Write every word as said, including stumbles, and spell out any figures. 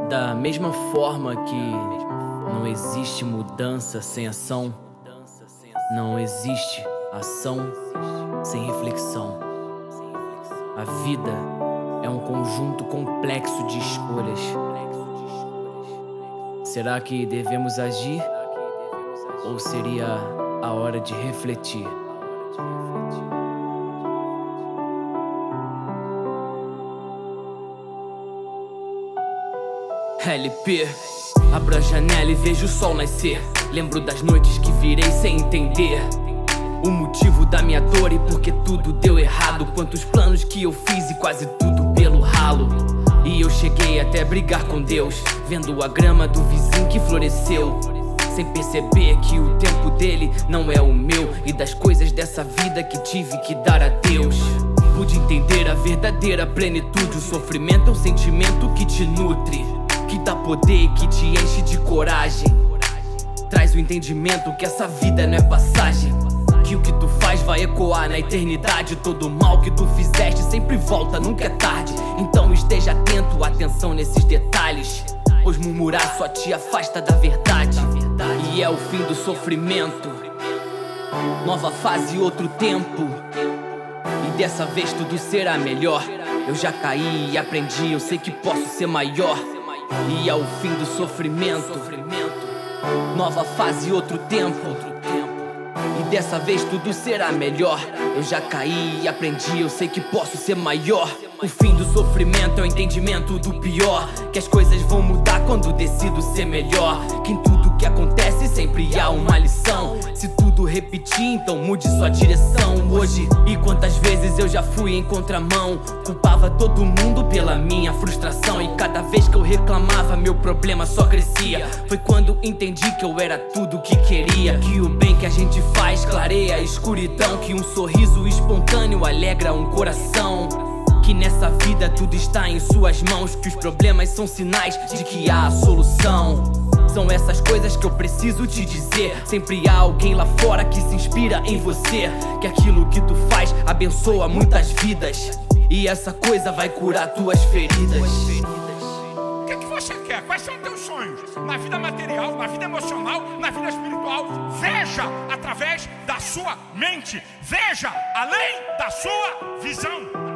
Da mesma forma que não existe mudança sem ação, não existe ação sem reflexão. A vida é um conjunto complexo de escolhas. Será que devemos agir? Ou seria a hora de refletir? L P. Abro a janela e vejo o sol nascer. Lembro das noites que virei sem entender o motivo da minha dor e porque tudo deu errado. Quantos planos que eu fiz e quase tudo pelo ralo. E eu cheguei até brigar com Deus, vendo a grama do vizinho que floresceu, sem perceber que o tempo dele não é o meu, e das coisas dessa vida que tive que dar a Deus. Pude entender a verdadeira plenitude. O sofrimento é um sentimento que te nutre, que dá poder e que te enche de coragem. Traz o entendimento que essa vida não é passagem, que o que tu faz vai ecoar na eternidade. Todo mal que tu fizeste sempre volta, nunca é tarde. Então esteja atento, atenção nesses detalhes, pois murmurar só te afasta da verdade. E é o fim do sofrimento, nova fase, outro tempo, e dessa vez tudo será melhor. Eu já caí e aprendi, eu sei que posso ser maior. E é o fim do sofrimento, nova fase, outro tempo, e dessa vez tudo será melhor. Eu já caí e aprendi, eu sei que posso ser maior. O fim do sofrimento é o entendimento do pior, que as coisas vão mudar quando decido ser melhor, que em tudo que acontece sempre há uma lição. Se tudo repetir, então mude sua direção hoje. E quantas vezes eu já fui em contramão, culpava todo mundo pela minha frustração, e cada vez que eu reclamava meu problema só crescia. Foi quando entendi que eu era tudo o que queria, que o bem que a gente faz clareia a escuridão, que um sorriso espontâneo alegra um coração, que nessa vida tudo está em suas mãos, que os problemas são sinais de que há a solução. São essas coisas que eu preciso te dizer. Sempre há alguém lá fora que se inspira em você, que aquilo que tu faz abençoa muitas vidas, e essa coisa vai curar tuas feridas. O que é que você quer? Quais são os teus sonhos? Na vida material, na vida emocional, na vida espiritual. Veja através da sua mente. Veja além da sua visão.